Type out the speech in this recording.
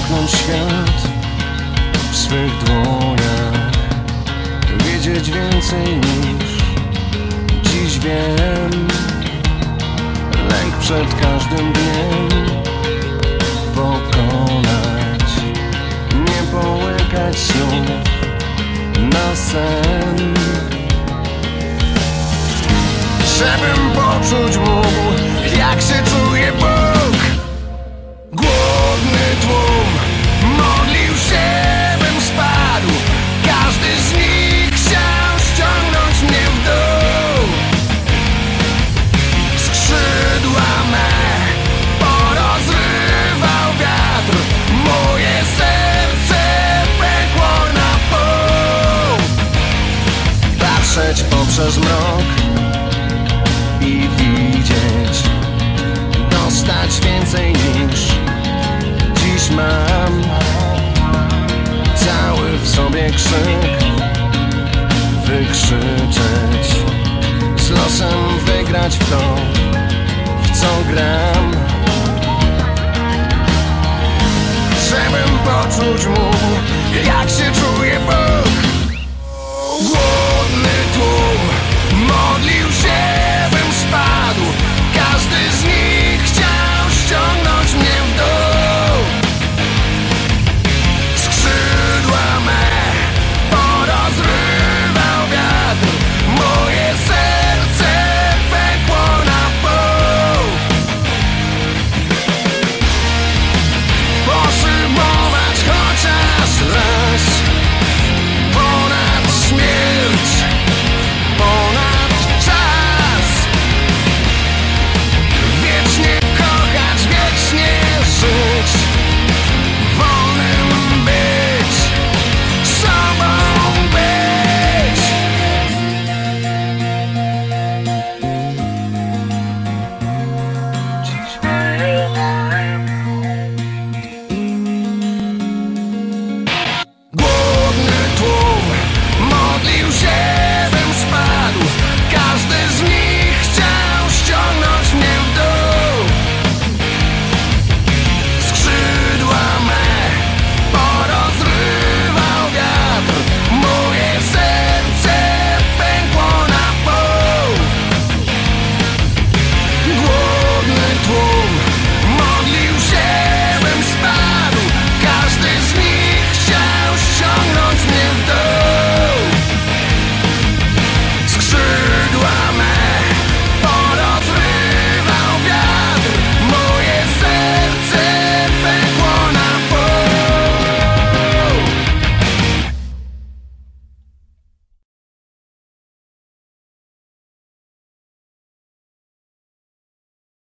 dotknąć świat w swych dłoniach, wiedzieć więcej niż dziś wiem. Lęk przed każdym dniem pokonać, nie połykać snów na sen, żebym poczuć mógł, jak się czuje Bóg. Głodny tłum modlił się, bym spadł. Każdy z nich chciał ściągnąć mnie w dół. Skrzydła me porozrywał wiatr, moje serce pękło na pół. Patrzeć poprzez mrok i widzieć, dostać więcej niż dziś mam. Cały w sobie krzyk wykrzyczeć, z losem wygrać w to, w co gram. Żebym poczuć mógł, jak się czuje Bóg.